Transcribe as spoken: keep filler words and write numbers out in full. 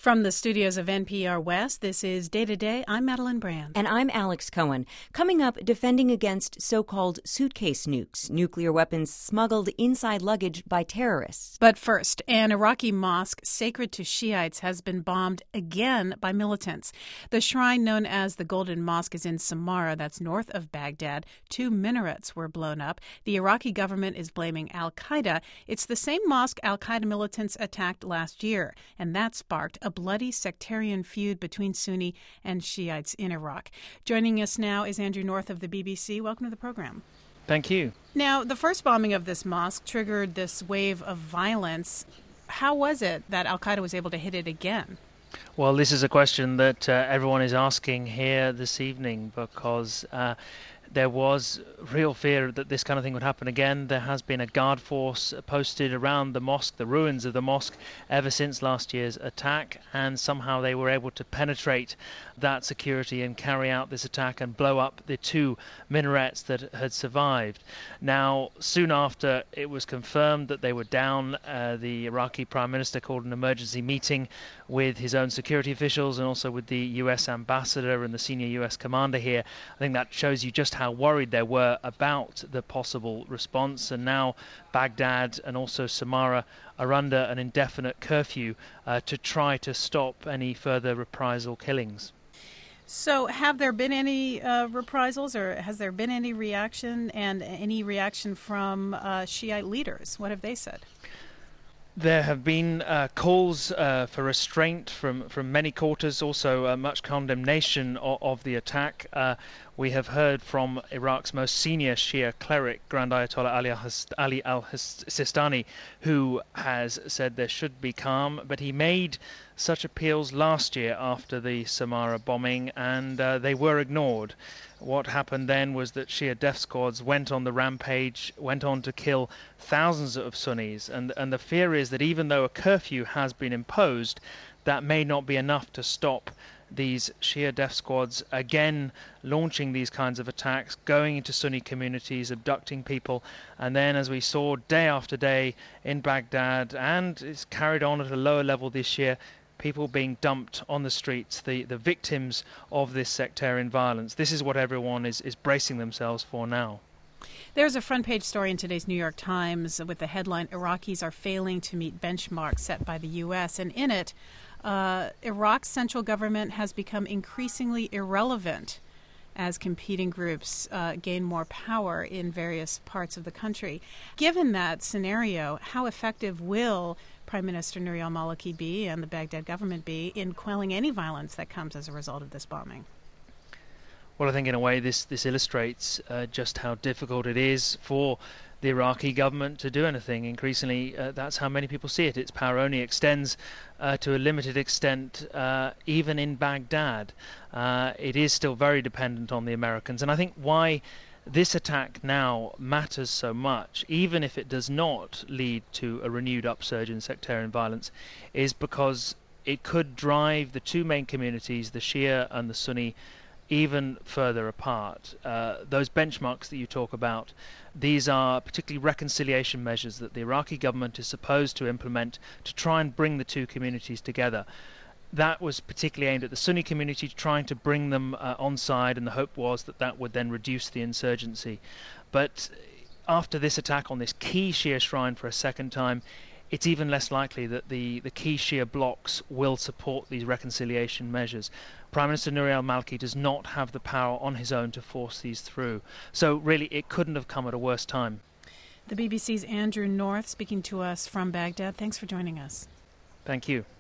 From the studios of N P R West, this is Day to Day. I'm Madeline Brand. And I'm Alex Cohen. Coming up, defending against so-called suitcase nukes, nuclear weapons smuggled inside luggage by terrorists. But first, an Iraqi mosque sacred to Shiites has been bombed again by militants. The shrine known as the Golden Mosque is in Samarra, that's north of Baghdad. Two minarets were blown up. The Iraqi government is blaming al-Qaeda. It's the same mosque al-Qaeda militants attacked last year, and that sparked a bloody sectarian feud between Sunni and Shiites in Iraq. Joining us now is Andrew North of the B B C. Welcome to the program. Thank you. Now, the first bombing of this mosque triggered this wave of violence. How was it that al-Qaeda was able to hit it again? Well, this is a question that uh, everyone is asking here this evening because uh, there was real fear that this kind of thing would happen again. There has been a guard force posted around the mosque, the ruins of the mosque, ever since last year's attack, and somehow they were able to penetrate that security and carry out this attack and blow up the two minarets that had survived. Now, soon after it was confirmed that they were down, uh, the Iraqi Prime Minister called an emergency meeting with his own security officials and also with the U S ambassador and the senior U S commander here. I think that shows you just how worried they were about the possible response, and now Baghdad and also Samarra are under an indefinite curfew uh, to try to stop any further reprisal killings. So have there been any uh, reprisals, or has there been any reaction, and any reaction from uh, Shiite leaders? What have they said? There have been uh, calls uh, for restraint from, from many quarters, also uh, much condemnation of, of the attack. Uh, we have heard from Iraq's most senior Shia cleric, Grand Ayatollah Ali, Ali al-Sistani, who has said there should be calm, but he made such appeals last year after the Samarra bombing, and uh, they were ignored. What happened then was that Shia death squads went on the rampage, went on to kill thousands of Sunnis, and, and the fear is that even though a curfew has been imposed, that may not be enough to stop these Shia death squads again launching these kinds of attacks, going into Sunni communities, abducting people, and then, as we saw day after day in Baghdad, and it's carried on at a lower level this year, people being dumped on the streets, the, the victims of this sectarian violence. This is what everyone is, is bracing themselves for now. There's a front page story in today's New York Times with the headline, Iraqis are failing to meet benchmarks set by the U S. And in it, uh, Iraq's central government has become increasingly irrelevant as competing groups uh, gain more power in various parts of the country. Given that scenario, how effective will Prime Minister Nouri al-Maliki be and the Baghdad government be in quelling any violence that comes as a result of this bombing? Well, I think in a way this, this illustrates uh, just how difficult it is for the Iraqi government to do anything. Increasingly, uh, that's how many people see it. Its power only extends uh, to a limited extent, uh, even in Baghdad. Uh, it is still very dependent on the Americans. And I think why this attack now matters so much, even if it does not lead to a renewed upsurge in sectarian violence, is because it could drive the two main communities, the Shia and the Sunni, even further apart. Uh, those benchmarks that you talk about, these are particularly reconciliation measures that the Iraqi government is supposed to implement to try and bring the two communities together. That was particularly aimed at the Sunni community, trying to bring them uh, on side, and the hope was that that would then reduce the insurgency. But after this attack on this key Shia shrine for a second time, it's even less likely that the, the key Shia blocs will support these reconciliation measures. Prime Minister Nouri al-Maliki does not have the power on his own to force these through. So really, it couldn't have come at a worse time. The B B C's Andrew North speaking to us from Baghdad. Thanks for joining us. Thank you.